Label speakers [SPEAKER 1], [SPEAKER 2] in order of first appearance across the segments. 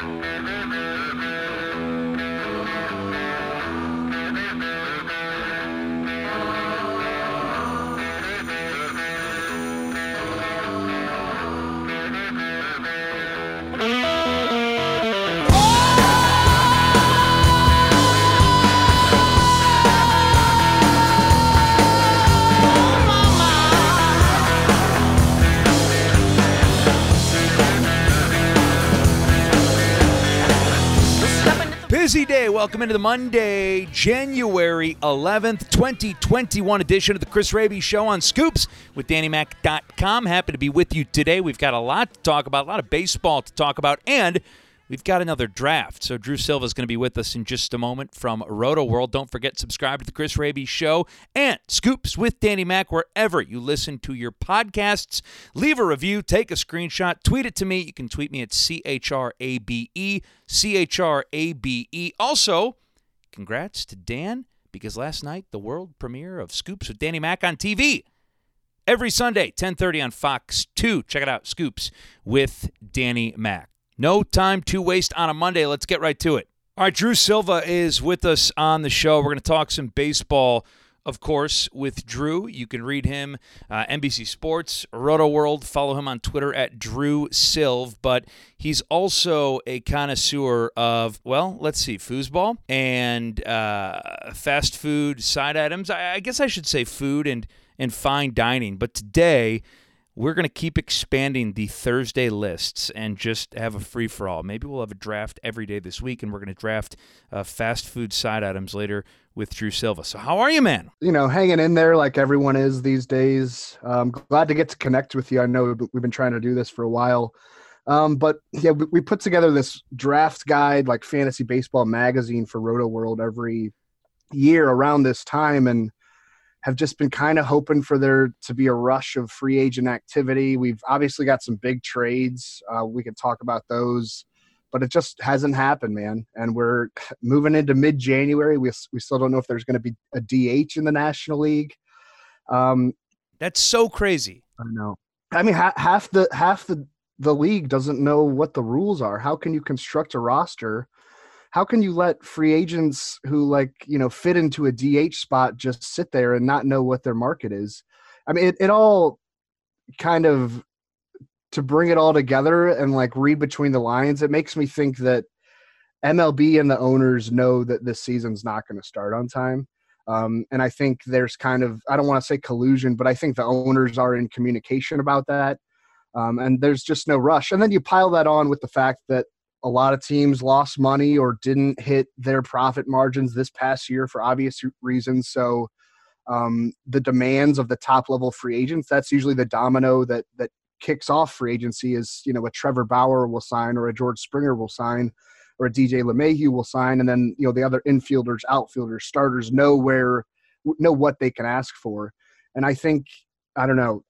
[SPEAKER 1] Busy day. Welcome into the Monday, January 11th, 2021 edition of the Chris Raby Show on Scoops with DannyMac.com. Happy to be with you today. We've got a lot to talk about, a lot of baseball to talk about, and we've got another draft. So Drew Silva is going to be with us in just a moment from Roto World. Don't forget, subscribe to the Chris Raby Show and Scoops with Danny Mac wherever you listen to your podcasts. Leave a review, take a screenshot, tweet it to me. You can tweet me at CHRABE, CHRABE. Also, congrats to Dan, because last night, the world premiere of Scoops with Danny Mac on TV. Every Sunday, 10:30 on Fox 2. Check it out, Scoops with Danny Mac. No time to waste on a Monday. Let's get right to it. All right, Drew Silva is with us on the show. We're going to talk some baseball, of course, with Drew. You can read him, NBC Sports, Roto World. Follow him on Twitter at Drew Silv. But he's also a connoisseur of, well, let's see, foosball and fast food side items. I guess I should say food and fine dining. But today, we're going to keep expanding the Thursday lists and just have a free-for-all. Maybe we'll have a draft every day this week, and we're going to draft fast food side items later with Drew Silva. So how are you, man?
[SPEAKER 2] You know, hanging in there like everyone is these days. Glad to get to connect with you. I know we've been trying to do this for a while. But, yeah, we put together this draft guide, like Fantasy Baseball Magazine for Roto World every year around this time, and have just been kind of hoping for there to be a rush of free agent activity. We've obviously got some big trades. We can talk about those, but it just hasn't happened, man. And we're moving into mid-January. We still don't know if there's going to be a DH in the National League.
[SPEAKER 1] That's so crazy.
[SPEAKER 2] I know. I mean, half the league doesn't know what the rules are. How can you construct a roster? How can you let free agents who fit into a DH spot just sit there and not know what their market is? I mean, it all kind of, to bring it all together and read between the lines, it makes me think that MLB and the owners know that this season's not going to start on time. And I think there's kind of, I don't want to say collusion, but I think the owners are in communication about that. And there's just no rush. And then you pile that on with the fact that a lot of teams lost money or didn't hit their profit margins this past year for obvious reasons. So the demands of the top-level free agents, that's usually the domino that kicks off free agency is, a Trevor Bauer will sign or a George Springer will sign or a DJ LeMahieu will sign. And then, the other infielders, outfielders, starters know what they can ask for. And I think, I don't know,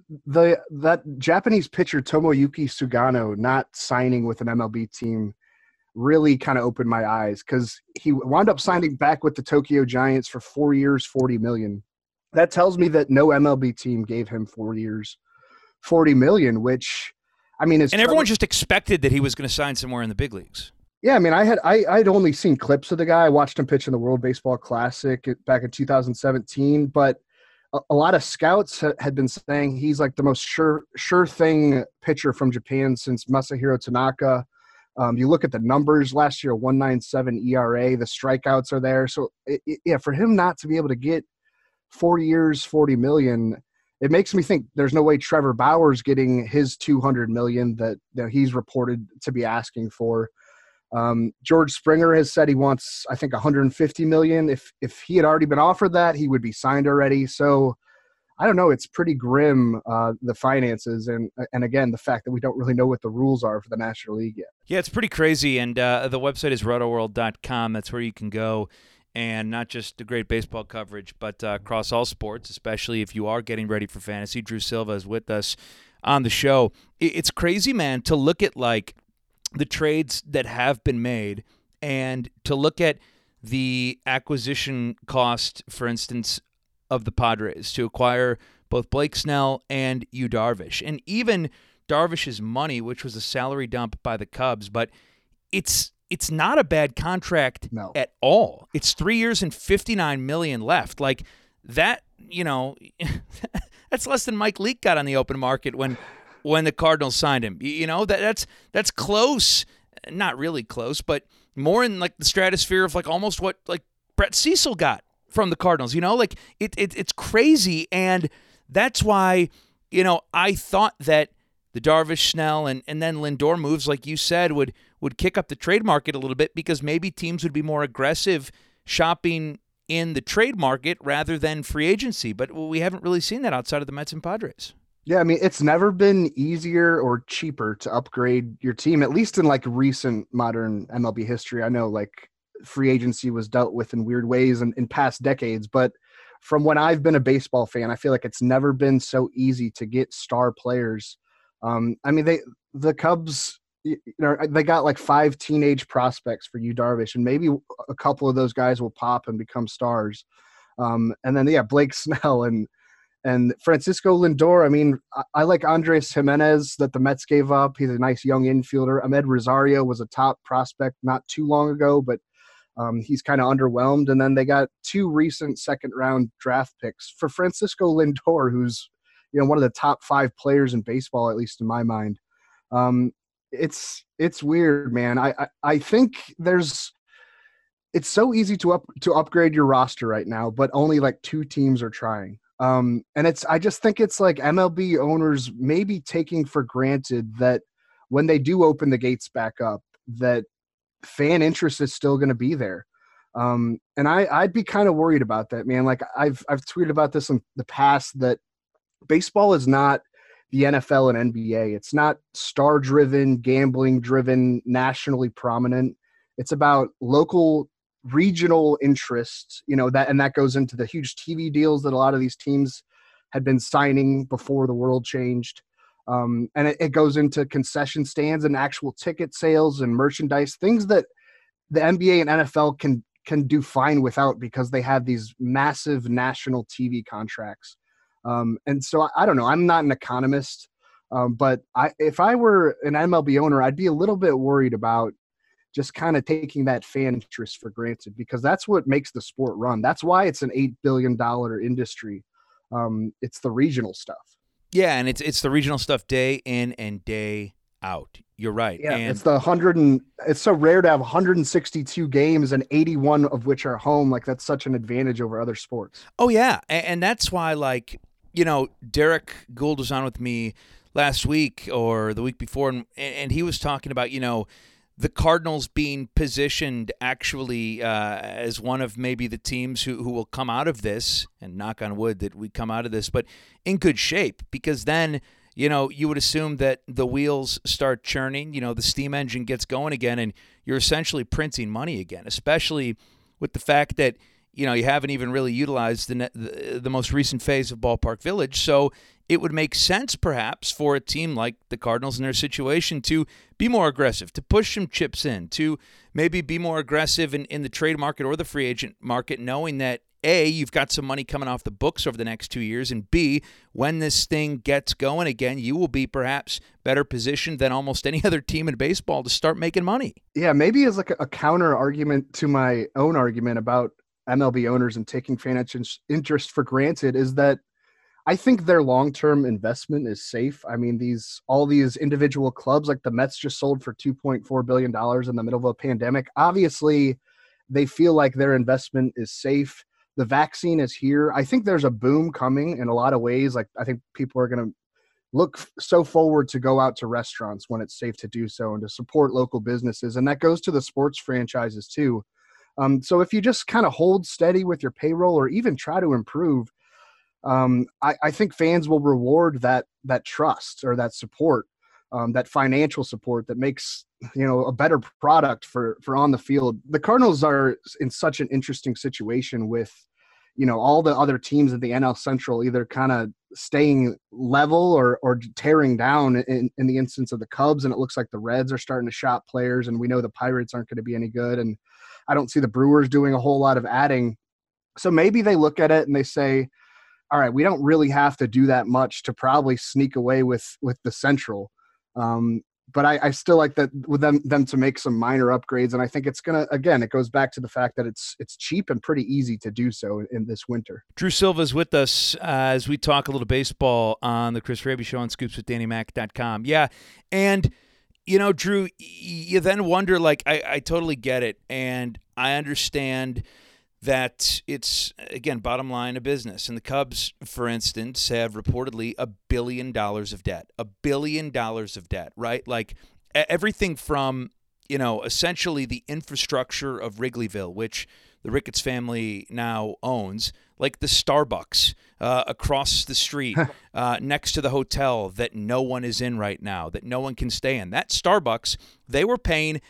[SPEAKER 2] that Japanese pitcher Tomoyuki Sugano not signing with an MLB team really kind of opened my eyes, because he wound up signing back with the Tokyo Giants for 4 years, $40 million. That tells me that no MLB team gave him 4 years, $40 million, which, I mean, is,
[SPEAKER 1] and everyone just expected that he was going to sign somewhere in the big leagues.
[SPEAKER 2] Yeah, I mean, I'd only seen clips of the guy. I watched him pitch in the World Baseball Classic back in 2017, but a lot of scouts had been saying he's like the most sure thing pitcher from Japan since Masahiro Tanaka. You look at the numbers last year, 1.97 ERA, the strikeouts are there. So for him not to be able to get 4 years, $40 million, it makes me think there's no way Trevor Bauer's getting his $200 million that he's reported to be asking for. George Springer has said he wants, I think, $150 million. If he had already been offered that, he would be signed already. So I don't know. It's pretty grim, the finances. And again, the fact that we don't really know what the rules are for the National League yet. Yeah,
[SPEAKER 1] it's pretty crazy. And the website is rotoworld.com. That's where you can go. And not just the great baseball coverage, but across all sports, especially if you are getting ready for fantasy. Drew Silva is with us on the show. It's crazy, man, to look at the trades that have been made and to look at the acquisition cost, for instance, of the Padres to acquire both Blake Snell and Yu Darvish. And even Darvish's money, which was a salary dump by the Cubs, but it's not a bad contract
[SPEAKER 2] No.
[SPEAKER 1] at all. It's 3 years and $59 million left. Like that, that's less than Mike Leake got on the open market when the Cardinals signed him. That's close, not really close, but more in like the stratosphere of like almost what like Brett Cecil got from the Cardinals. Like it's crazy, and that's why I thought that the Darvish, Snell, and then Lindor moves, like you said, would kick up the trade market a little bit because maybe teams would be more aggressive shopping in the trade market rather than free agency. But we haven't really seen that outside of the Mets and Padres.
[SPEAKER 2] Yeah, I mean, it's never been easier or cheaper to upgrade your team, at least in like recent modern MLB history. I know like free agency was dealt with in weird ways in past decades, but from when I've been a baseball fan, I feel like it's never been so easy to get star players. I mean, the Cubs, they got like 5 teenage prospects for Yu Darvish, and maybe a couple of those guys will pop and become stars. And then Blake Snell and Francisco Lindor. I mean, I like Andres Jimenez that the Mets gave up. He's a nice young infielder. Ahmed Rosario was a top prospect not too long ago, but he's kind of underwhelmed. And then they got 2 recent second-round draft picks for Francisco Lindor, who's one of the top 5 players in baseball, at least in my mind. It's weird, man. I think it's so easy to upgrade your roster right now, but only like 2 teams are trying. And I just think it's like MLB owners maybe taking for granted that when they do open the gates back up, that fan interest is still going to be there. And I'd be kind of worried about that, man. Like I've tweeted about this in the past, that baseball is not the NFL and NBA. It's not star driven, gambling driven, nationally prominent. It's about local, regional interests, that goes into the huge TV deals that a lot of these teams had been signing before the world changed. And it goes into concession stands and actual ticket sales and merchandise, things that the NBA and NFL can do fine without because they have these massive national TV contracts. And so I don't know, I'm not an economist, but if I were an MLB owner, I'd be a little bit worried about just kind of taking that fan interest for granted, because that's what makes the sport run. That's why it's an $8 billion industry. It's the regional stuff.
[SPEAKER 1] Yeah, and it's the regional stuff day in and day out. You're right.
[SPEAKER 2] Yeah,
[SPEAKER 1] and
[SPEAKER 2] it's so rare to have 162 games and 81 of which are home. Like that's such an advantage over other sports.
[SPEAKER 1] Oh yeah, and that's why, like, Derek Gould was on with me last week or the week before, and he was talking about the Cardinals being positioned actually as one of maybe the teams who will come out of this, and knock on wood that we come out of this, but in good shape, because then, you would assume that the wheels start churning, the steam engine gets going again, and you're essentially printing money again, especially with the fact that, you haven't even really utilized the most recent phase of Ballpark Village. So it would make sense perhaps for a team like the Cardinals in their situation to be more aggressive, to push some chips in, to maybe be more aggressive in the trade market or the free agent market, knowing that A, you've got some money coming off the books over the next 2 years, and B, when this thing gets going again, you will be perhaps better positioned than almost any other team in baseball to start making money.
[SPEAKER 2] Yeah, maybe as like a counter argument to my own argument about MLB owners and taking fan interest for granted is that I think their long-term investment is safe. I mean, all these individual clubs, like the Mets just sold for $2.4 billion in the middle of a pandemic. Obviously, they feel like their investment is safe. The vaccine is here. I think there's a boom coming in a lot of ways. Like, I think people are going to look so forward to go out to restaurants when it's safe to do so and to support local businesses. And that goes to the sports franchises too. So if you just kind of hold steady with your payroll or even try to improve, I think fans will reward that trust or that support, that financial support that makes, a better product for on the field. The Cardinals are in such an interesting situation with, all the other teams in the NL Central either kind of staying level or tearing down in the instance of the Cubs. And it looks like the Reds are starting to shop players, and we know the Pirates aren't going to be any good. And I don't see the Brewers doing a whole lot of adding. So maybe they look at it and they say, all right, we don't really have to do that much to probably sneak away with the Central. but I still like that with them to make some minor upgrades. And I think it's going to, again, it goes back to the fact that it's cheap and pretty easy to do so in this winter.
[SPEAKER 1] Drew Silva is with us as we talk a little baseball on the Chris Raby Show on ScoopsWithDannyMac.com. Yeah, and, Drew, you then wonder, like, I totally get it, and I understand that it's, again, bottom line of business. And the Cubs, for instance, have reportedly $1 billion of debt. $1 billion of debt, right? Like everything from, essentially the infrastructure of Wrigleyville, which the Ricketts family now owns, like the Starbucks across the street next to the hotel that no one is in right now, that no one can stay in. That Starbucks, they were paying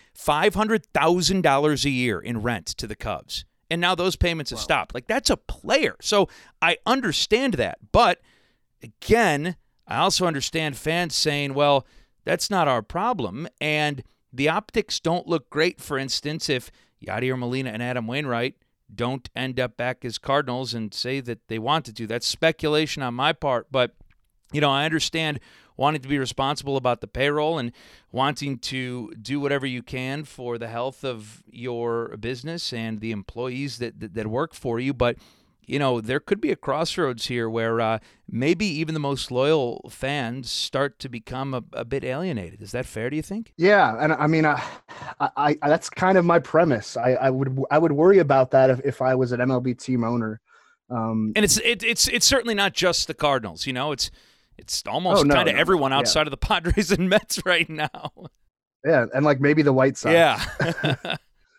[SPEAKER 1] $500,000 a year in rent to the Cubs. And now those payments have stopped. Like, that's a player. So I understand that. But, again, I also understand fans saying, well, that's not our problem. And the optics don't look great, for instance, if Yadier Molina and Adam Wainwright don't end up back as Cardinals and say that they wanted to. That's speculation on my part. But, I understand wanting to be responsible about the payroll and wanting to do whatever you can for the health of your business and the employees that work for you. But, there could be a crossroads here where maybe even the most loyal fans start to become a bit alienated. Is that fair, do you think?
[SPEAKER 2] Yeah, and I mean, I that's kind of my premise. I would worry about that if I was an MLB team owner.
[SPEAKER 1] And it's certainly not just the Cardinals. It's almost kind of everyone outside of the Padres and Mets right now.
[SPEAKER 2] Yeah, and like maybe the White Sox.
[SPEAKER 1] Yeah.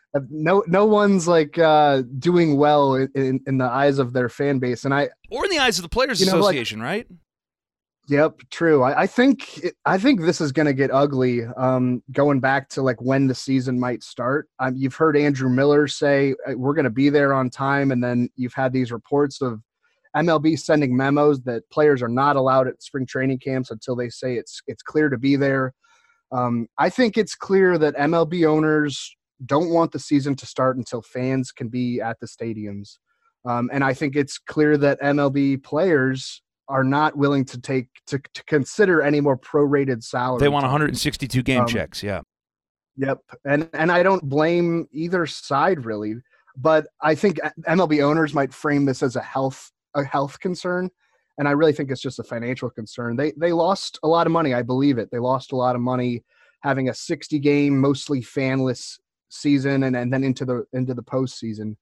[SPEAKER 2] No one's like doing well in the eyes of their fan base, or
[SPEAKER 1] in the eyes of the Players Association, right?
[SPEAKER 2] Yep, true. I think this is going to get ugly. Going back to like when the season might start. You've heard Andrew Miller say we're going to be there on time, and then you've had these reports of MLB sending memos that players are not allowed at spring training camps until they say it's clear to be there. I think it's clear that MLB owners don't want the season to start until fans can be at the stadiums. And I think it's clear that MLB players are not willing to consider any more prorated salary.
[SPEAKER 1] They want 162 game checks. Yeah.
[SPEAKER 2] Yep. And I don't blame either side really, but I think MLB owners might frame this as a health concern. And I really think it's just a financial concern. They lost a lot of money. I believe it. They lost a lot of money having a 60 game, mostly fanless season and then into the postseason.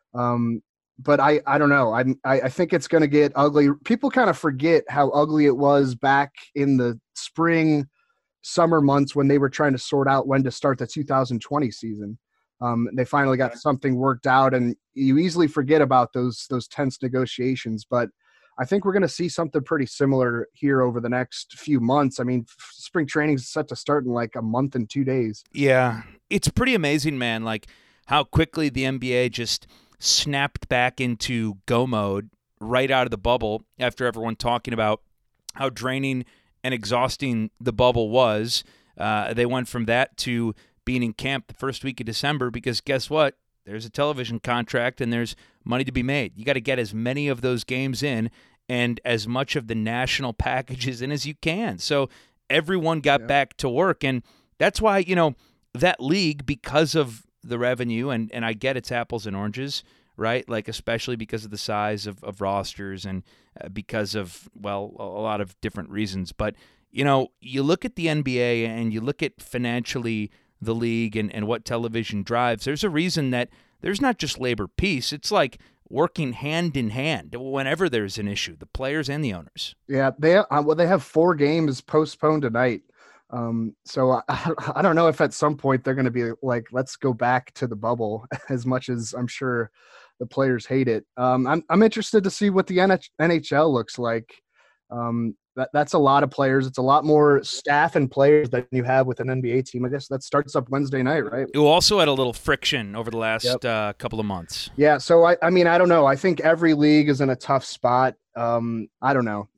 [SPEAKER 2] But I don't know. I think it's going to get ugly. People kind of forget how ugly it was back in the spring, summer months when they were trying to sort out when to start the 2020 season. They finally got something worked out, and you easily forget about those tense negotiations. But I think we're going to see something pretty similar here over the next few months. I mean, spring training is set to start in like a month and 2 days.
[SPEAKER 1] Yeah, it's pretty amazing, man, like how quickly the NBA just snapped back into go mode right out of the bubble after everyone talking about how draining and exhausting the bubble was. They went from that to being in camp the first week of December because guess what? There's a television contract and there's money to be made. You got to get as many of those games in and as much of the national packages in as you can. So everyone got back to work. And that's why, that league, because of the revenue, and I get it's apples and oranges, right? Like, especially because of the size of rosters and because of, well, a lot of different reasons. But, you look at the NBA and you look at financially the league and what television drives, there's a reason that there's not just labor peace. It's like working hand in hand whenever there's an issue, the players and the owners.
[SPEAKER 2] Yeah, they have 4 games postponed tonight. So I don't know if at some point they're going to be like, let's go back to the bubble, as much as I'm sure the players hate it. I'm interested to see what the NHL looks like. That's a lot of players. It's a lot more staff and players than you have with an NBA team. I guess that starts up Wednesday night, right?
[SPEAKER 1] It also had a little friction over the last couple of months.
[SPEAKER 2] Yeah. So I mean, I don't know. I think every league is in a tough spot. I don't know.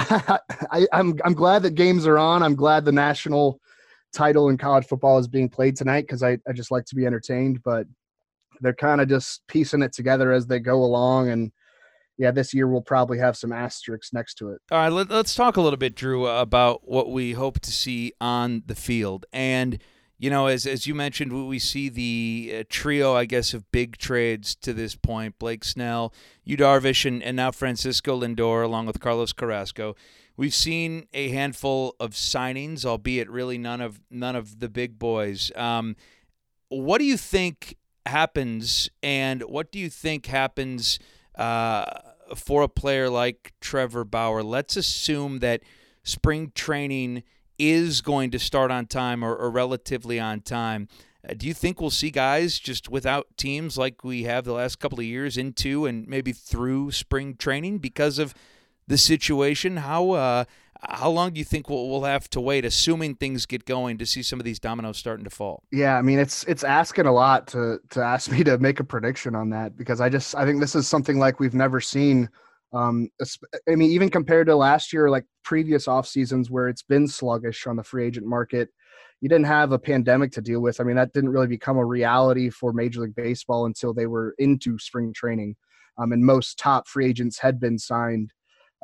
[SPEAKER 2] I'm glad that games are on. I'm glad the national title in college football is being played tonight because I just like to be entertained. But they're kind of just piecing it together as they go along, and yeah, this year we'll probably have some asterisks next to it.
[SPEAKER 1] All right, let's talk a little bit, Drew, about what we hope to see on the field. And, as you mentioned, we see the trio, I guess, of big trades to this point: Blake Snell, Yu Darvish, and now Francisco Lindor, along with Carlos Carrasco. We've seen a handful of signings, albeit really none of the big boys. What do you think happens, and what do you think happens for a player like Trevor Bauer? Let's assume that spring training is going to start on time or relatively on time. Do you think we'll see guys just without teams like we have the last couple of years into and maybe through spring training because of the situation? How long do you think we'll have to wait, assuming things get going, to see some of these dominoes starting to fall?
[SPEAKER 2] Yeah, I mean, it's asking a lot to ask me to make a prediction on that, because I think this is something like we've never seen. I mean, even compared to last year, like previous off seasons where it's been sluggish on the free agent market, you didn't have a pandemic to deal with. I mean, that didn't really become a reality for Major League Baseball until they were into spring training, and most top free agents had been signed.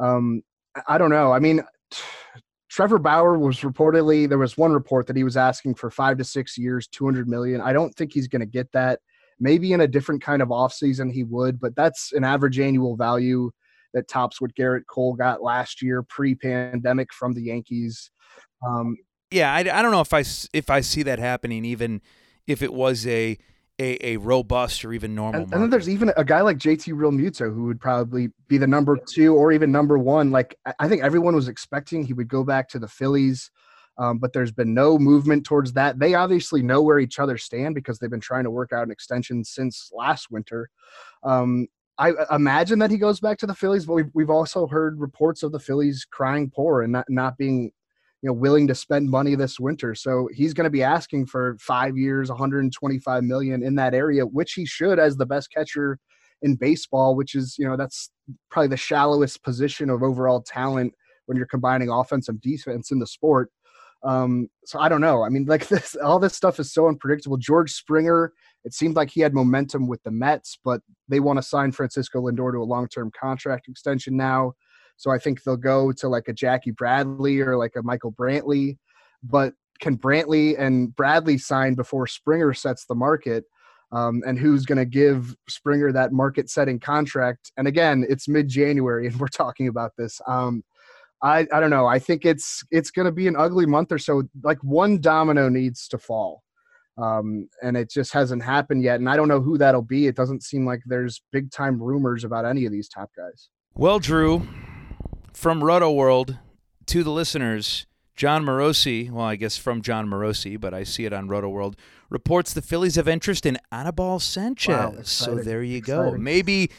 [SPEAKER 2] I don't know. I mean, Trevor Bauer was reportedly, there was one report that he was asking for 5 to 6 years, $200 million. I don't think he's going to get that. Maybe in a different kind of offseason he would, but that's an average annual value that tops what Garrett Cole got last year pre-pandemic from the Yankees.
[SPEAKER 1] Yeah, I don't know if I see that happening, even if it was a robust or even normal
[SPEAKER 2] and then there's even a guy like JT Realmuto who would probably be the number 2 or even number 1. Like, I think everyone was expecting he would go back to the Phillies, but there's been no movement towards that. They obviously know where each other stand because they've been trying to work out an extension since last winter. I imagine that he goes back to the Phillies, but we've also heard reports of the Phillies crying poor and not being, willing to spend money this winter. So he's going to be asking for 5 years, $125 million in that area, which he should as the best catcher in baseball, which is, that's probably the shallowest position of overall talent when you're combining offense and defense in the sport. So I don't know. I mean, like all this stuff is so unpredictable. George Springer, it seemed like he had momentum with the Mets, but they want to sign Francisco Lindor to a long-term contract extension now. So I think they'll go to like a Jackie Bradley or like a Michael Brantley. But can Brantley and Bradley sign before Springer sets the market? And who's going to give Springer that market-setting contract? And again, it's mid-January, and we're talking about this. I don't know. I think it's going to be an ugly month or so. Like one domino needs to fall. And it just hasn't happened yet. And I don't know who that'll be. It doesn't seem like there's big time rumors about any of these top guys.
[SPEAKER 1] Well, Drew, from Roto World to the listeners, John Morosi, well, I guess from John Morosi, but I see it on Roto World, reports the Phillies have interest in Anibal Sanchez.
[SPEAKER 2] Wow,
[SPEAKER 1] so there you go. Maybe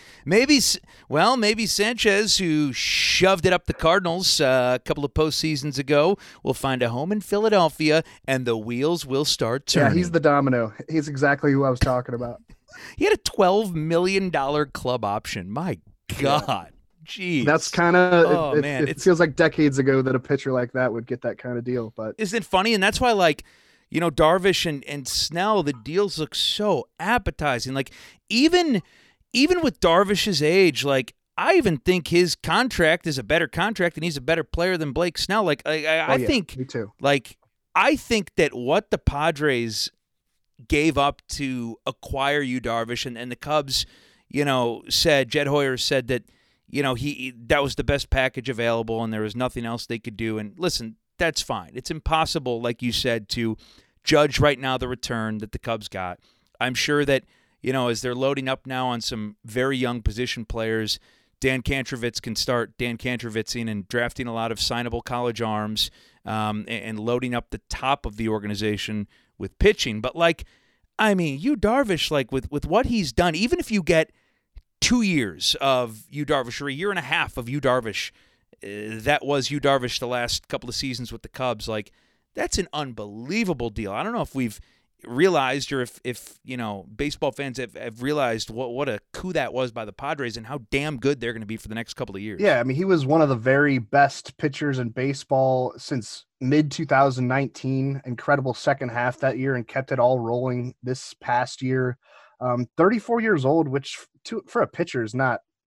[SPEAKER 1] Sanchez, who shoved it up the Cardinals a couple of postseasons ago, will find a home in Philadelphia, and the wheels will start turning.
[SPEAKER 2] Yeah, he's the domino. He's exactly who I was talking about.
[SPEAKER 1] He had a $12 million club option. My God. Yeah. Jeez.
[SPEAKER 2] That's kind of it feels like decades ago that a pitcher like that would get that kind of deal. But
[SPEAKER 1] isn't it funny? And that's why, like, Darvish and Snell, the deals look so appetizing. Like, even with Darvish's age, like, I even think his contract is a better contract and he's a better player than Blake Snell. Like, I think,
[SPEAKER 2] me too.
[SPEAKER 1] Like, I think that what the Padres gave up to acquire Yu Darvish and the Cubs, said, Jed Hoyer said that, that was the best package available and there was nothing else they could do. And listen, that's fine. It's impossible, like you said, to judge right now the return that the Cubs got. I'm sure that, as they're loading up now on some very young position players, Dan Kantrovitz can start Dan Kantrovitzing and drafting a lot of signable college arms and loading up the top of the organization with pitching. But, Yu Darvish, with what he's done, even if you get 2 years of Yu Darvish or a year and a half of Yu Darvish, that was Yu Darvish the last couple of seasons with the Cubs, that's an unbelievable deal. I don't know if we've realized or if baseball fans have realized what a coup that was by the Padres and how damn good they're going to be for the next couple of years.
[SPEAKER 2] Yeah, I mean, he was one of the very best pitchers in baseball since mid-2019. Incredible second half that year and kept it all rolling this past year. 34 years old, which for a pitcher is not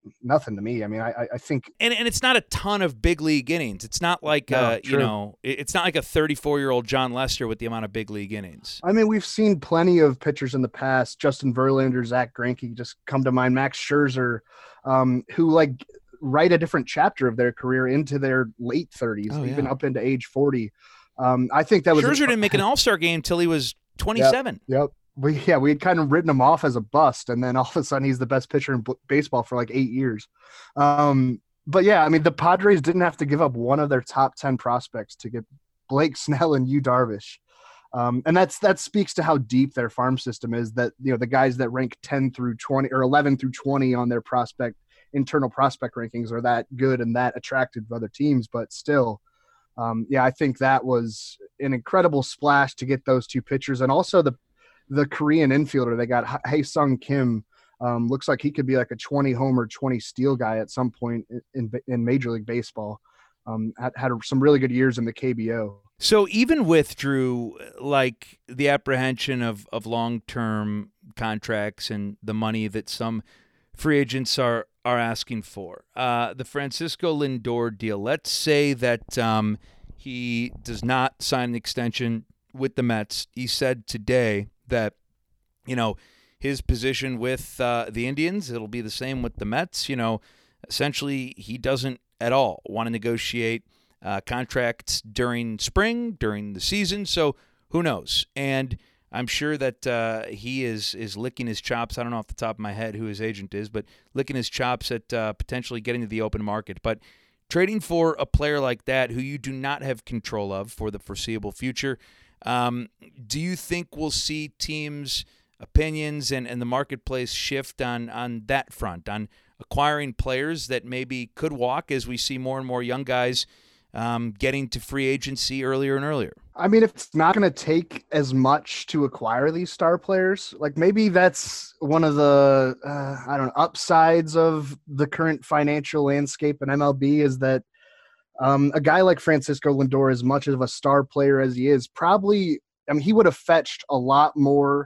[SPEAKER 2] nothing to me. I mean, I think,
[SPEAKER 1] and it's not a ton of big league innings. It's not like it's not like a 34-year-old John Lester with the amount of big league innings.
[SPEAKER 2] I mean, we've seen plenty of pitchers in the past. Justin Verlander, Zach Greinke just come to mind. Max Scherzer, who like write a different chapter of their career into their late 30s, even up into age 40. I think that was
[SPEAKER 1] Scherzer didn't make an All-Star game till he was 27.
[SPEAKER 2] Yep. We had kind of written him off as a bust, and then all of a sudden he's the best pitcher in baseball for like 8 years. But yeah, I mean, the Padres didn't have to give up one of their top 10 prospects to get Blake Snell and Yu Darvish. And that speaks to how deep their farm system is, that, you know, the guys that rank 10 through 20 or 11 through 20 on their internal prospect rankings are that good and that attractive to other teams. But still, I think that was an incredible splash to get those two pitchers. And also the Korean infielder they got, Hae-Sung Kim, looks like he could be like a 20 homer, 20 steal guy at some point in Major League Baseball. Had some really good years in the KBO.
[SPEAKER 1] So even with, Drew, like the apprehension of long-term contracts and the money that some free agents are asking for, the Francisco Lindor deal, let's say that he does not sign an extension with the Mets. He said today that, you know, his position with the Indians, it'll be the same with the Mets. You know, essentially he doesn't at all want to negotiate contracts during spring, during the season. So who knows? And I'm sure that he is licking his chops. I don't know off the top of my head who his agent is, but licking his chops at potentially getting to the open market. But trading for a player like that who you do not have control of for the foreseeable future, do you think we'll see teams' opinions and the marketplace shift on that front, on acquiring players that maybe could walk as we see more and more young guys getting to free agency earlier and earlier?
[SPEAKER 2] I mean, if it's not going to take as much to acquire these star players, like maybe that's one of the, upsides of the current financial landscape in MLB is that a guy like Francisco Lindor, as much of a star player as he is, probably, I mean, he would have fetched a lot more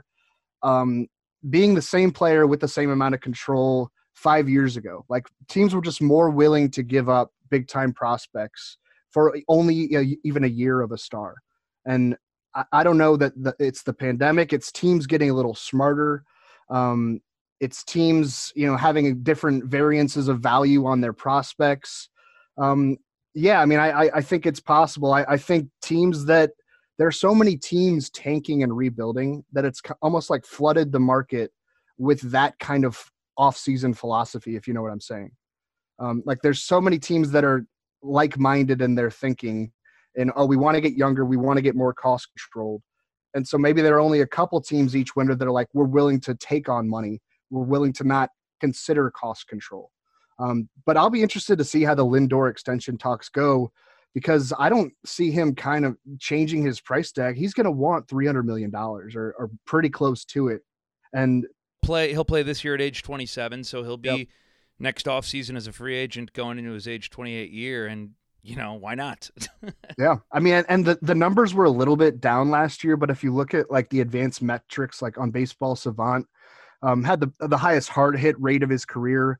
[SPEAKER 2] being the same player with the same amount of control 5 years ago. Like teams were just more willing to give up big time prospects for only even a year of a star. And I don't know that it's the pandemic. It's teams getting a little smarter. It's teams, you know, having different variances of value on their prospects. I mean, I think it's possible. I think teams that there are so many teams tanking and rebuilding that it's almost like flooded the market with that kind of off-season philosophy, if you know what I'm saying. Like there's so many teams that are like-minded in their thinking and, we want to get younger. We want to get more cost controlled. And so maybe there are only a couple teams each winter that are like, we're willing to take on money. We're willing to not consider cost control. But I'll be interested to see how the Lindor extension talks go, because I don't see him kind of changing his price tag. He's going to want $300 million or pretty close to it. And
[SPEAKER 1] he'll play this year at age 27, so he'll be next offseason as a free agent going into his age 28 year, and, you know, why not?
[SPEAKER 2] Yeah. I mean, and the numbers were a little bit down last year, but if you look at like the advanced metrics, like on Baseball Savant, had the highest hard hit rate of his career.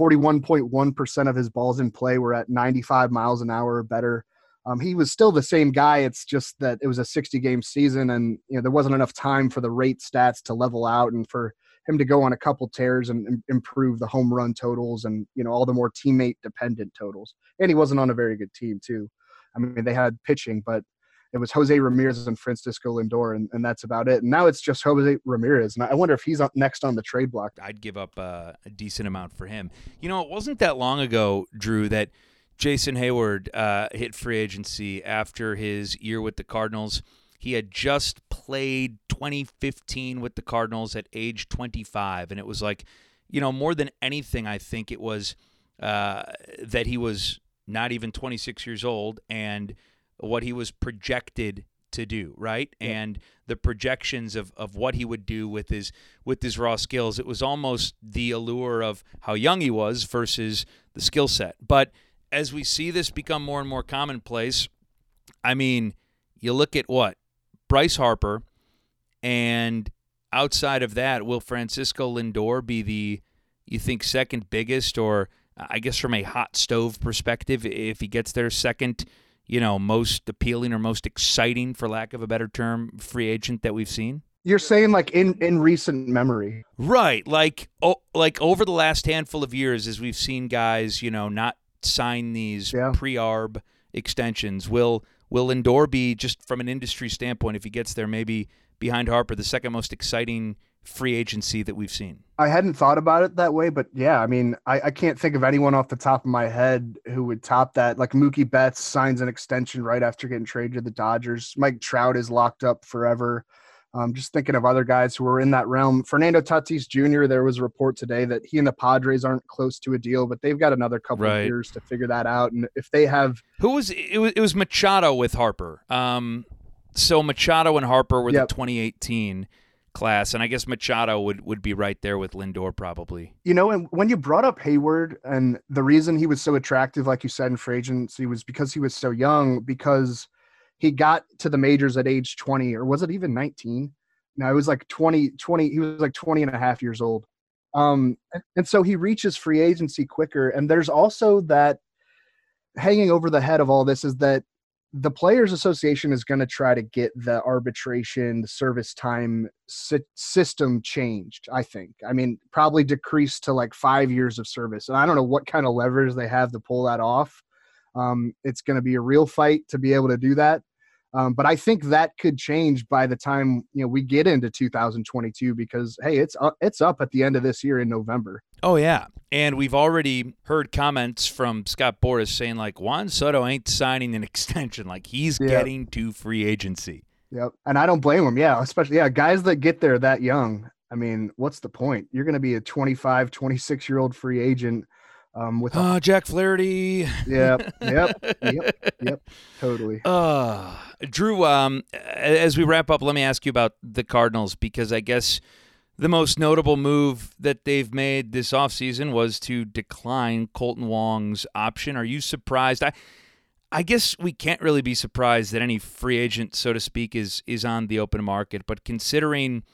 [SPEAKER 2] 41.1% of his balls in play were at 95 miles an hour or better. He was still the same guy. It's just that it was a 60-game season, and, you know, there wasn't enough time for the rate stats to level out and for him to go on a couple tears and improve the home run totals and, you know, all the more teammate dependent totals. And he wasn't on a very good team too. I mean, they had pitching, but it was Jose Ramirez and Francisco Lindor, and that's about it. And now it's just Jose Ramirez. And I wonder if he's up next on the trade block.
[SPEAKER 1] I'd give up a decent amount for him. You know, it wasn't that long ago, Drew, that Jason Hayward hit free agency after his year with the Cardinals. He had just played 2015 with the Cardinals at age 25. And it was like, you know, more than anything, I think it was that he was not even 26 years old and what he was projected to do, right? Yeah. And the projections of what he would do with his raw skills. It was almost the allure of how young he was versus the skill set. But as we see this become more and more commonplace, I mean, you look at what? Bryce Harper, and outside of that, will Francisco Lindor be you think second biggest, or I guess from a hot stove perspective, if he gets there, second, most appealing or most exciting, for lack of a better term, free agent that we've seen?
[SPEAKER 2] You're saying like in recent memory.
[SPEAKER 1] Right. Like over the last handful of years, as we've seen guys, not sign these pre-arb extensions, will Lindor be, just from an industry standpoint, if he gets there, maybe behind Harper, the second most exciting free agency that we've seen?
[SPEAKER 2] I hadn't thought about it that way, but yeah, I mean, I can't think of anyone off the top of my head who would top that. Like Mookie Betts signs an extension right after getting traded to the Dodgers. Mike Trout is locked up forever. Just thinking of other guys who were in that realm. Fernando Tatis Jr., there was a report today that he and the Padres aren't close to a deal, but they've got another couple of years to figure that out. And if they have...
[SPEAKER 1] It was Machado with Harper. So Machado and Harper were the 2018 class, and I guess Machado would be right there with Lindor probably.
[SPEAKER 2] And when you brought up Hayward, and the reason he was so attractive, like you said, in free agency was because he was so young, because he got to the majors at age 20, or was it even 19? No, it was like 20, he was like 20 and a half years old. And so he reaches free agency quicker. And there's also that hanging over the head of all this is that the Players Association is going to try to get the arbitration, the service time system changed, I think. I mean, probably decreased to like 5 years of service. And I don't know what kind of levers they have to pull that off. It's going to be a real fight to be able to do that. But I think that could change by the time we get into 2022, because hey, it's up at the end of this year in November.
[SPEAKER 1] Oh yeah, and we've already heard comments from Scott Boras saying like Juan Soto ain't signing an extension, like he's getting to free agency.
[SPEAKER 2] Yep, and I don't blame him. Yeah, especially guys that get there that young. I mean, what's the point? You're going to be a 25, 26-year-old free agent. With
[SPEAKER 1] Jack Flaherty.
[SPEAKER 2] Yep, totally.
[SPEAKER 1] Drew, as we wrap up, let me ask you about the Cardinals, because I guess the most notable move that they've made this offseason was to decline Colton Wong's option. Are you surprised? I guess we can't really be surprised that any free agent, so to speak, is on the open market, but considering,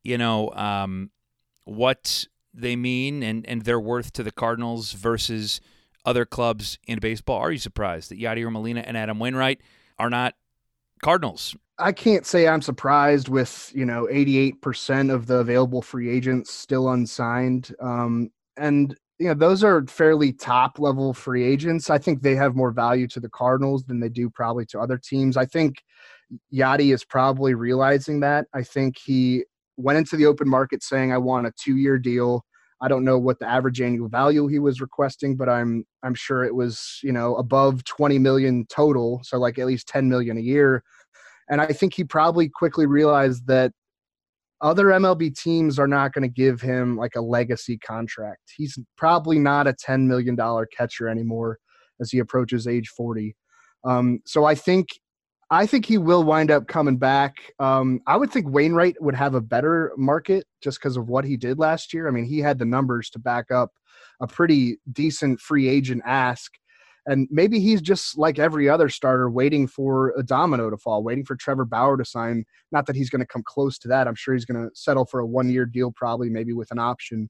[SPEAKER 1] what they mean and their worth to the Cardinals versus other clubs in baseball, are you surprised that Yadier Molina and Adam Wainwright are not Cardinals?
[SPEAKER 2] I can't say I'm surprised with 88% of the available free agents still unsigned, and those are fairly top level free agents. I think they have more value to the Cardinals than they do probably to other teams. I think Yadi is probably realizing that. I think he went into the open market saying, I want a 2-year deal. I don't know what the average annual value he was requesting, but I'm sure it was, above 20 million total. So like at least 10 million a year. And I think he probably quickly realized that other MLB teams are not going to give him like a legacy contract. He's probably not a $10 million catcher anymore as he approaches age 40. So I think he will wind up coming back. I would think Wainwright would have a better market just because of what he did last year. I mean, he had the numbers to back up a pretty decent free agent ask. And maybe he's just like every other starter waiting for a domino to fall, waiting for Trevor Bauer to sign. Not that he's going to come close to that. I'm sure he's going to settle for a 1-year deal, probably maybe with an option.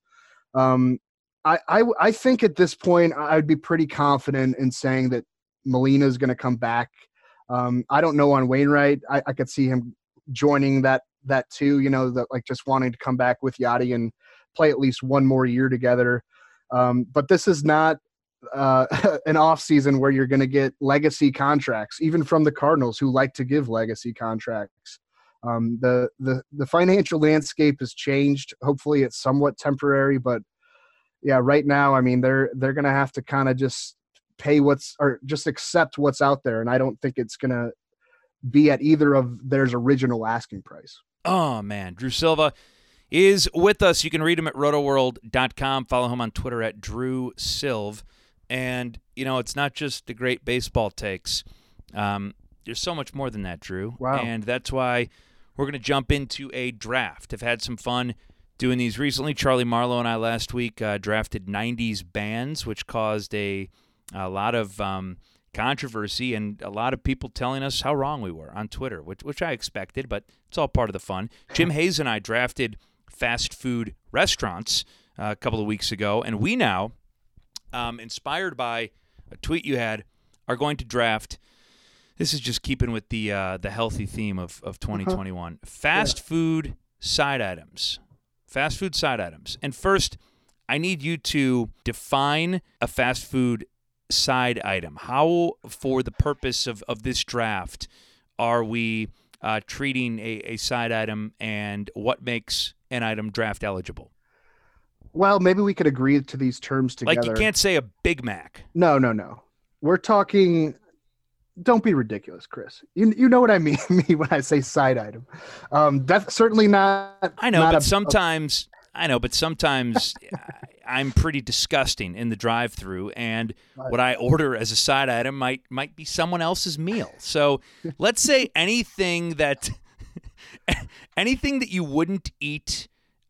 [SPEAKER 2] I think at this point, I'd be pretty confident in saying that Molina is going to come back. I don't know on Wainwright. I could see him joining that too, like just wanting to come back with Yadi and play at least one more year together. But this is not an off season where you're going to get legacy contracts, even from the Cardinals, who like to give legacy contracts. The financial landscape has changed. Hopefully it's somewhat temporary, but yeah, right now, I mean, they're going to have to kind of just pay just accept what's out there. And I don't think it's going to be at either of their original asking price.
[SPEAKER 1] Oh man. Drew Silva is with us. You can read him at rotoworld.com. Follow him on Twitter at DrewSilv. And, it's not just the great baseball takes. There's so much more than that, Drew.
[SPEAKER 2] Wow.
[SPEAKER 1] And that's why we're going to jump into a draft. I've had some fun doing these recently. Charlie Marlowe and I last week drafted 90s bands, which caused a lot of controversy and a lot of people telling us how wrong we were on Twitter, which I expected, but it's all part of the fun. Jim Hayes and I drafted fast food restaurants, a couple of weeks ago, and we now, inspired by a tweet you had, are going to draft. This is just keeping with the healthy theme of 2021. Fast food side items. Fast food side items. And first, I need you to define a fast food side item. How, for the purpose of this draft, are we treating a side item, and what makes an item draft eligible?
[SPEAKER 2] Well, maybe we could agree to these terms together.
[SPEAKER 1] Like, you can't say a Big Mac.
[SPEAKER 2] No. We're talking. Don't be ridiculous, Chris. You know what I mean when I say side item. That's certainly not.
[SPEAKER 1] I know, but sometimes I'm pretty disgusting in the drive-through, and what I order as a side item might be someone else's meal. So let's say anything that you wouldn't eat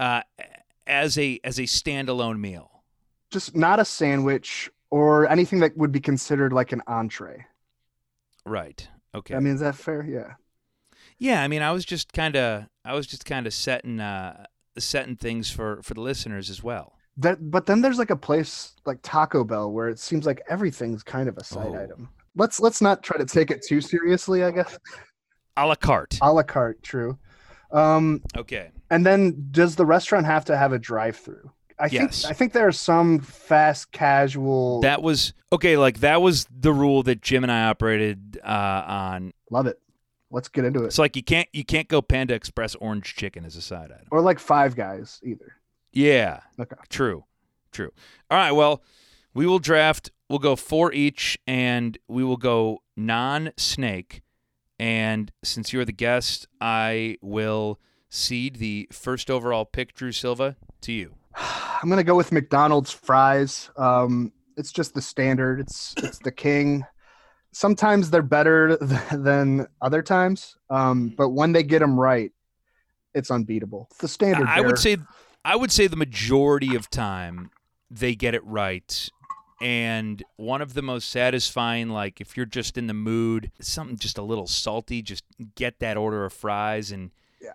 [SPEAKER 1] as a standalone meal.
[SPEAKER 2] Just not a sandwich or anything that would be considered like an entree.
[SPEAKER 1] Right. Okay.
[SPEAKER 2] I mean, is that fair? Yeah.
[SPEAKER 1] Yeah. I mean, I was just kind of setting things for the listeners as well.
[SPEAKER 2] But then there's like a place like Taco Bell where it seems like everything's kind of a side item. Let's not try to take it too seriously, I guess.
[SPEAKER 1] A la carte.
[SPEAKER 2] A la carte. True.
[SPEAKER 1] Okay.
[SPEAKER 2] And then does the restaurant have to have a drive-through?
[SPEAKER 1] Yes.
[SPEAKER 2] I think there are some fast casual.
[SPEAKER 1] That was the rule that Jim and I operated on.
[SPEAKER 2] Love it. Let's get into it.
[SPEAKER 1] It's like you can't go Panda Express orange chicken as a side item.
[SPEAKER 2] Or like Five Guys either.
[SPEAKER 1] Yeah.
[SPEAKER 2] Okay.
[SPEAKER 1] True. All right. Well, we will draft. We'll go 4 each, and we will go non-snake. And since you're the guest, I will cede the first overall pick, Drew Silva, to you.
[SPEAKER 2] I'm going to go with McDonald's fries. It's just the standard. It's the king. Sometimes they're better than other times, but when they get them right, it's unbeatable. It's the standard.
[SPEAKER 1] I would say the majority of time they get it right. And one of the most satisfying, like if you're just in the mood, something just a little salty, just get that order of fries, and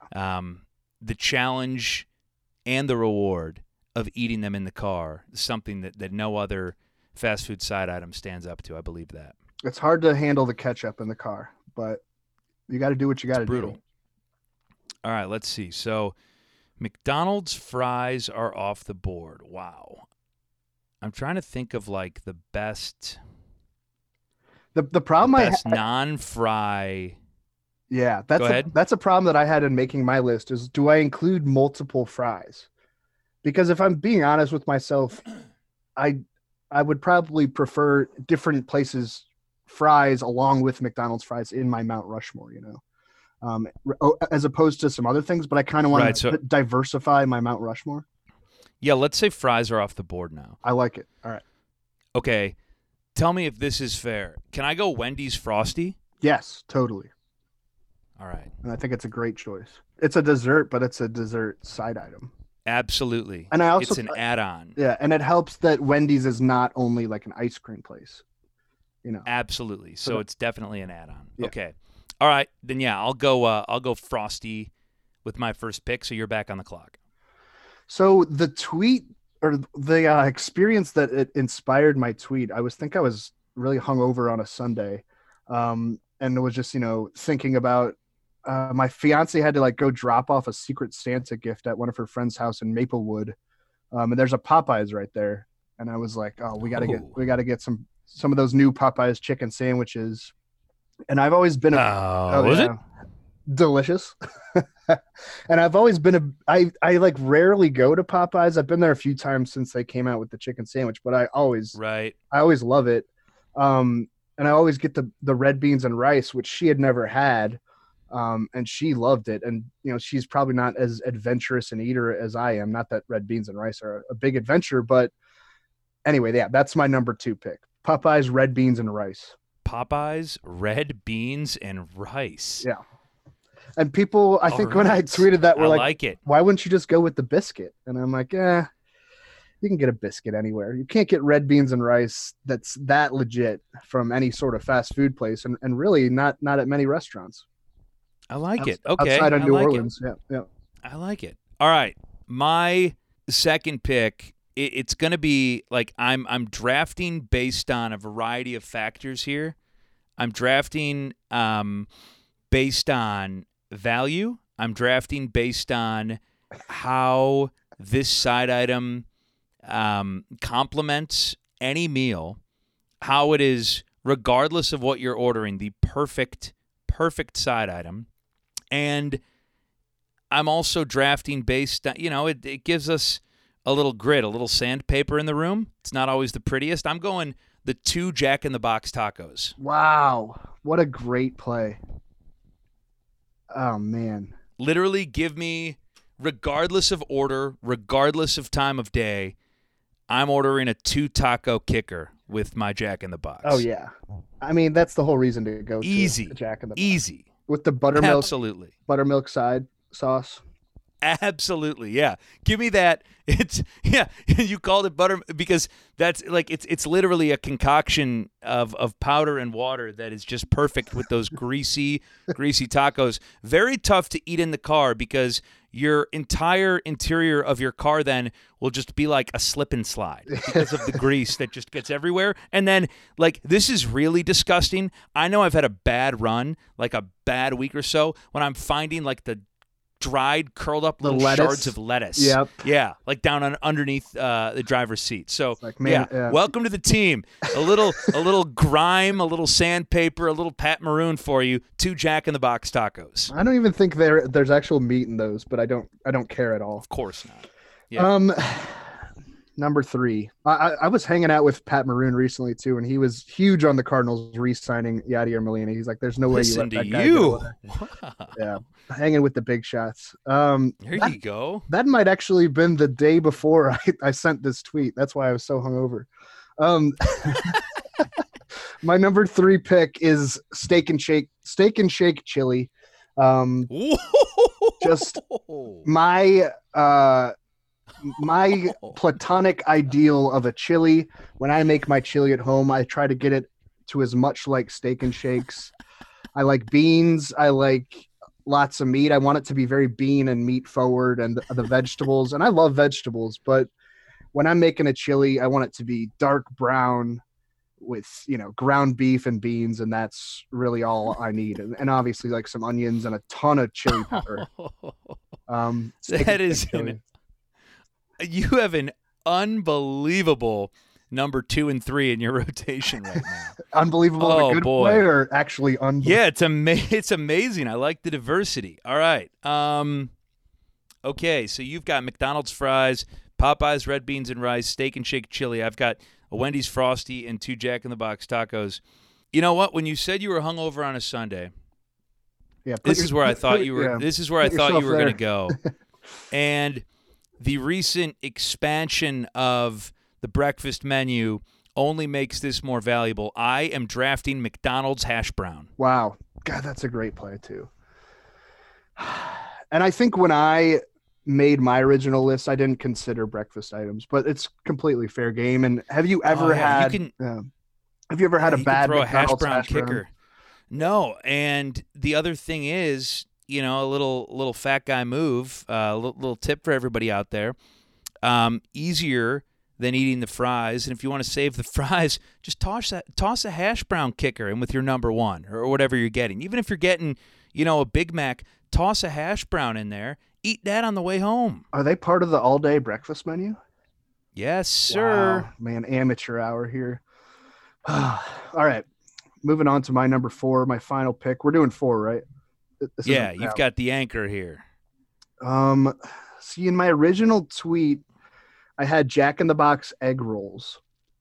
[SPEAKER 1] the challenge and the reward of eating them in the car is something that no other fast food side item stands up to. I believe that.
[SPEAKER 2] It's hard to handle the ketchup in the car, but you got to do what you got to do.
[SPEAKER 1] Brutal. All right, let's see. So McDonald's fries are off the board. Wow. I'm trying to think of like the best.
[SPEAKER 2] The problem I
[SPEAKER 1] best non-fry.
[SPEAKER 2] Yeah,
[SPEAKER 1] Go ahead.
[SPEAKER 2] That's a problem that I had in making my list. Is do I include multiple fries? Because if I'm being honest with myself, I would probably prefer different places fries along with McDonald's fries in my Mount Rushmore, as opposed to some other things. But I kind of want to diversify my Mount Rushmore.
[SPEAKER 1] Yeah, let's say fries are off the board now.
[SPEAKER 2] I like it. All right.
[SPEAKER 1] Okay, tell me if this is fair. Can I go Wendy's Frosty?
[SPEAKER 2] Yes, totally.
[SPEAKER 1] All right.
[SPEAKER 2] And I think it's a great choice. It's a dessert, but it's a dessert side item.
[SPEAKER 1] Absolutely.
[SPEAKER 2] And
[SPEAKER 1] it's an add-on.
[SPEAKER 2] Yeah, and it helps that Wendy's is not only like an ice cream place.
[SPEAKER 1] Absolutely. So it's definitely an add-on.
[SPEAKER 2] Yeah.
[SPEAKER 1] Okay. All right. Then I'll go Frosty with my first pick, so you're back on the clock.
[SPEAKER 2] So the tweet or the experience that it inspired my tweet, I was really hungover on a Sunday, and it was just thinking about my fiance had to like go drop off a Secret Santa gift at one of her friend's house in Maplewood, and there's a Popeyes right there, and I was like, oh, we gotta get some of those new Popeyes chicken sandwiches, and I've always been
[SPEAKER 1] it?
[SPEAKER 2] Delicious. And I've always been I like rarely go to Popeyes. I've been there a few times since they came out with the chicken sandwich, but I always love it. And I always get the red beans and rice, which she had never had. And she loved it. And she's probably not as adventurous an eater as I am. Not that red beans and rice are a big adventure, but anyway, yeah, that's my number 2 pick. Popeyes red beans and rice.
[SPEAKER 1] Popeyes red beans and rice.
[SPEAKER 2] Yeah. And people, I think when I tweeted that, were like,
[SPEAKER 1] it.
[SPEAKER 2] Why wouldn't you just go with the biscuit? And I'm like, you can get a biscuit anywhere. You can't get red beans and rice that's that legit from any sort of fast food place, and really not at many restaurants.
[SPEAKER 1] I like it. Okay.
[SPEAKER 2] Outside of New Orleans. Yeah.
[SPEAKER 1] I like it. All right. My second pick, it's going to be like I'm drafting based on a variety of factors here. I'm drafting based on value. I'm drafting based on how this side item complements any meal, how it is, regardless of what you're ordering, the perfect side item. And I'm also drafting based on, it gives us a little grit, a little sandpaper in the room. It's not always the prettiest. I'm going the 2 Jack in the Box tacos.
[SPEAKER 2] Wow. What a great play. Oh, man.
[SPEAKER 1] Literally give me, regardless of order, regardless of time of day, I'm ordering a 2 taco kicker with my Jack in the Box.
[SPEAKER 2] Oh, yeah. I mean, that's the whole reason to go
[SPEAKER 1] Easy.
[SPEAKER 2] to Jack in the Box.
[SPEAKER 1] Easy.
[SPEAKER 2] With the buttermilk.
[SPEAKER 1] Absolutely.
[SPEAKER 2] Buttermilk side sauce.
[SPEAKER 1] Absolutely, yeah. Give me that. It's you called it butter because that's like it's literally a concoction of powder and water that is just perfect with those greasy tacos. Very tough to eat in the car because your entire interior of your car then will just be like a slip and slide because of the grease that just gets everywhere. And then like this is really disgusting. I know I've had a bad run, like a bad week or so, when I'm finding like the dried, curled up little shards of lettuce.
[SPEAKER 2] Yep.
[SPEAKER 1] Yeah, like down underneath the driver's seat. So,
[SPEAKER 2] like, man, yeah,
[SPEAKER 1] welcome to the team. A little grime, a little sandpaper, a little Pat Maroon for you. 2 Jack in the Box tacos.
[SPEAKER 2] I don't even think there's actual meat in those, but I don't care at all.
[SPEAKER 1] Of course not. Yeah.
[SPEAKER 2] Number 3. I was hanging out with Pat Maroon recently too, and he was huge on the Cardinals re-signing Yadier Molina. He's like, "There's no way you let that guy go."
[SPEAKER 1] Wow.
[SPEAKER 2] Yeah, hanging with the big shots.
[SPEAKER 1] There you go.
[SPEAKER 2] That might actually have been the day before I sent this tweet. That's why I was so hungover. My number 3 pick is Steak and Shake chili. Just my platonic ideal of a chili. When I make my chili at home, I try to get it to as much like Steak and Shakes. I like beans. I like lots of meat. I want it to be very bean and meat forward, and the vegetables. And I love vegetables, but when I'm making a chili, I want it to be dark brown with, ground beef and beans. And that's really all I need. And obviously like some onions and a ton of chili pepper.
[SPEAKER 1] That is you have an unbelievable number 2 and 3 in your rotation right now.
[SPEAKER 2] Unbelievable in a good way, or actually unbelievable?
[SPEAKER 1] Yeah, it's amazing. I like the diversity. All right. Okay, so you've got McDonald's fries, Popeyes red beans and rice, Steak and Shake chili. I've got a Wendy's Frosty and 2 Jack in the Box tacos. You know what? When you said you were hungover on a Sunday, this is where I thought you were going to go. And the recent expansion of the breakfast menu only makes this more valuable. I am drafting McDonald's hash brown.
[SPEAKER 2] Wow. God, that's a great play too. And I think when I made my original list, I didn't consider breakfast items, but it's completely fair game. And have you ever had a bad McDonald's hash brown kicker?
[SPEAKER 1] No. And the other thing is, a little fat guy move, a little tip for everybody out there. Easier than eating the fries. And if you want to save the fries, just toss a hash brown kicker in with your number 1 or whatever you're getting. Even if you're getting, a Big Mac, toss a hash brown in there. Eat that on the way home.
[SPEAKER 2] Are they part of the all-day breakfast menu?
[SPEAKER 1] Yes, sir.
[SPEAKER 2] Wow, man, amateur hour here. All right. Moving on to my number 4, my final pick. We're doing 4, right?
[SPEAKER 1] Yeah, you've got the anchor here.
[SPEAKER 2] See, in my original tweet, I had Jack in the Box egg rolls.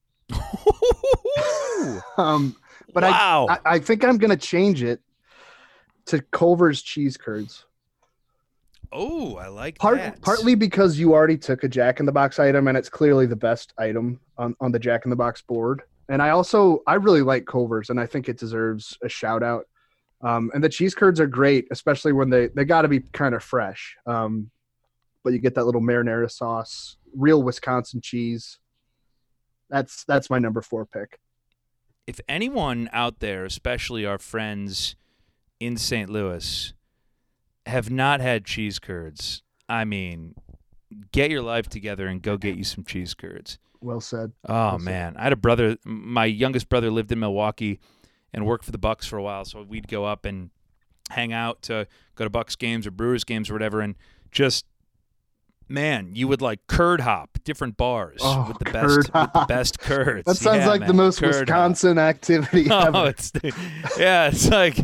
[SPEAKER 2] But
[SPEAKER 1] wow.
[SPEAKER 2] I think I'm going to change it to Culver's cheese curds.
[SPEAKER 1] Oh, I like that.
[SPEAKER 2] Partly because you already took a Jack in the Box item, and it's clearly the best item on the Jack in the Box board. And I really like Culver's, and I think it deserves a shout out. And the cheese curds are great, especially when they got to be kind of fresh. But you get that little marinara sauce, real Wisconsin cheese. That's my number 4 pick.
[SPEAKER 1] If anyone out there, especially our friends in St. Louis, have not had cheese curds, I mean, get your life together and go get you some cheese curds.
[SPEAKER 2] Well said.
[SPEAKER 1] Oh, man. I had a brother. My youngest brother lived in Milwaukee and worked for the Bucks for a while, so we'd go up and hang out to go to Bucks games or Brewers games or whatever, and just, man, you would like curd hop different bars with the best curds.
[SPEAKER 2] That sounds like the most curd Wisconsin activity ever.
[SPEAKER 1] It's like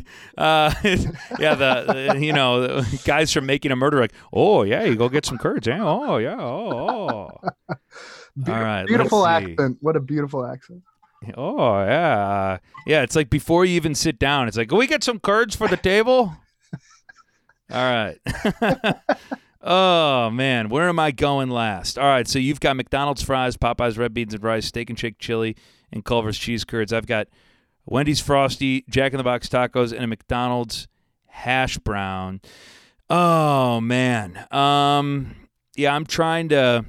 [SPEAKER 1] the guys from Making a Murder like, oh yeah, you go get some curds, yeah, oh yeah, oh. All right,
[SPEAKER 2] beautiful accent. What a beautiful accent.
[SPEAKER 1] Oh yeah, it's like before you even sit down, it's like, can we get some curds for the table? All right. Oh, man, where am I going last? All right, so you've got McDonald's fries, Popeye's red beans and rice, Steak and Shake chili, and Culver's cheese curds. I've got Wendy's Frosty, Jack in the Box tacos, and a McDonald's hash brown. Oh, man. Yeah, I'm trying to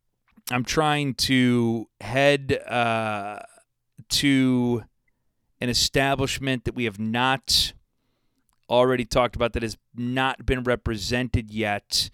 [SPEAKER 1] head to an establishment that we have not already talked about that has not been represented yet.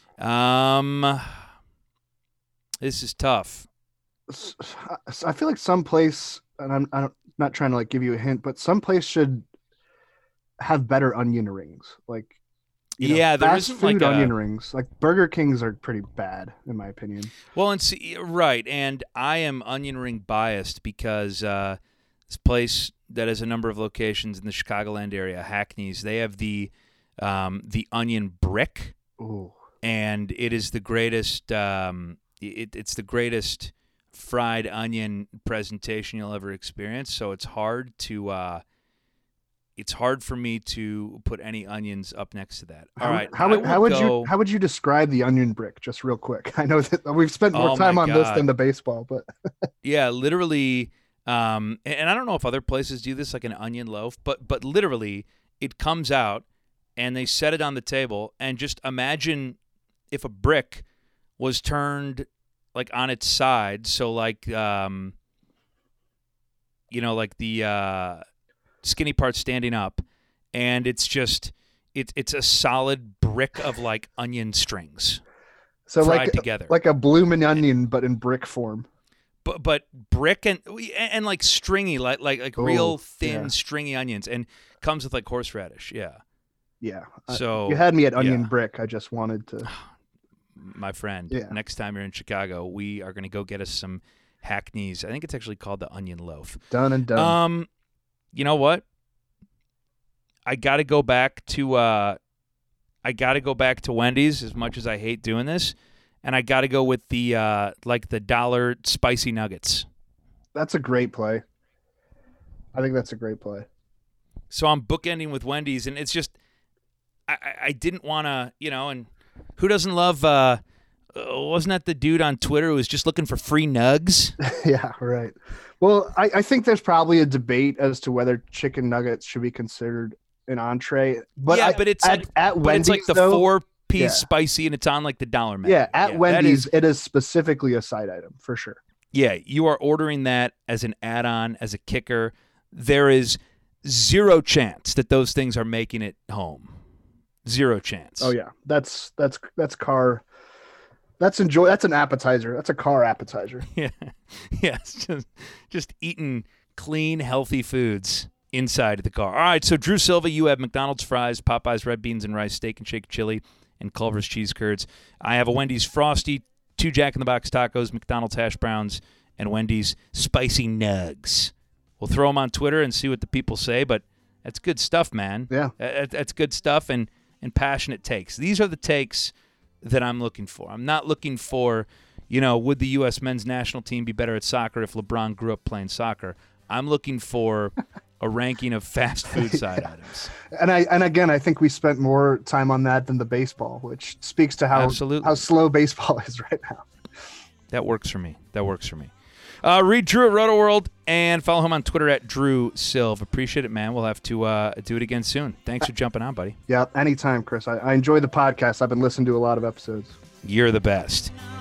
[SPEAKER 1] This is tough.
[SPEAKER 2] I feel like some place, and I'm not trying to like give you a hint, but some place should have better onion rings. Like,
[SPEAKER 1] there
[SPEAKER 2] fast
[SPEAKER 1] isn't
[SPEAKER 2] food
[SPEAKER 1] like
[SPEAKER 2] onion rings. Like Burger King's are pretty bad in my opinion.
[SPEAKER 1] Well, and see, right, and I am onion ring biased because this place that has a number of locations in the Chicagoland area, Hackney's, they have the onion brick.
[SPEAKER 2] Ooh.
[SPEAKER 1] And it is the greatest. It's the greatest fried onion presentation you'll ever experience. So it's hard to. It's hard for me to put any onions up next to that. All right.
[SPEAKER 2] How would you describe the onion brick? Just real quick. I know that we've spent more time on this than the baseball, but
[SPEAKER 1] yeah, literally. And I don't know if other places do this, like an onion loaf, but literally it comes out and they set it on the table, and just imagine if a brick was turned like on its side. So like, like the skinny part standing up, and it's just, it's a solid brick of like onion strings.
[SPEAKER 2] So
[SPEAKER 1] fried together.
[SPEAKER 2] Like a bloomin' onion, but in brick form.
[SPEAKER 1] But brick and like stringy, like real thin stringy onions, and comes with like horseradish. Yeah.
[SPEAKER 2] Yeah.
[SPEAKER 1] So
[SPEAKER 2] you had me at onion brick. I just wanted to.
[SPEAKER 1] My friend, next time you're in Chicago, we are going to go get us some Hackney's. I think it's actually called the onion loaf.
[SPEAKER 2] Done and done.
[SPEAKER 1] You know what? I got to go back to Wendy's, as much as I hate doing this. And I got to go with the $1 spicy nuggets. That's
[SPEAKER 2] a great play. I think that's a great play.
[SPEAKER 1] So I'm bookending with Wendy's, and it's just I didn't want to, and who doesn't love? Wasn't that the dude on Twitter who was just looking for free nugs?
[SPEAKER 2] Yeah, right. Well, I think there's probably a debate as to whether chicken nuggets should be considered an entree. But
[SPEAKER 1] but it's at Wendy's, it's like the 4-piece spicy, and it's on like the $1 menu.
[SPEAKER 2] Yeah, at Wendy's, it is specifically a side item for sure.
[SPEAKER 1] Yeah, you are ordering that as an add-on, as a kicker. There is zero chance that those things are making it home. Zero chance.
[SPEAKER 2] Oh yeah, that's car. That's an appetizer. That's a car appetizer.
[SPEAKER 1] Yeah, it's just eating clean, healthy foods inside of the car. All right, so Drew Silva, you have McDonald's fries, Popeye's red beans and rice, Steak and Shake chili, and Culver's cheese curds. I have a Wendy's Frosty, 2 Jack in the Box tacos, McDonald's hash browns, and Wendy's spicy nugs. We'll throw them on Twitter and see what the people say, but that's good stuff, man.
[SPEAKER 2] Yeah,
[SPEAKER 1] that's good stuff and passionate takes. These are the takes that I'm looking for. I'm not looking for, would the U.S. men's national team be better at soccer if LeBron grew up playing soccer? I'm looking for a ranking of fast food side items.
[SPEAKER 2] And again, I think we spent more time on that than the baseball, which speaks to how slow baseball is right now.
[SPEAKER 1] That works for me. Read Drew at Roto World and follow him on Twitter at Drew Silv. Appreciate it, man. We'll have to do it again soon. Thanks for jumping on, buddy.
[SPEAKER 2] Yeah, anytime, Chris. I enjoy the podcast. I've been listening to a lot of episodes.
[SPEAKER 1] You're the best.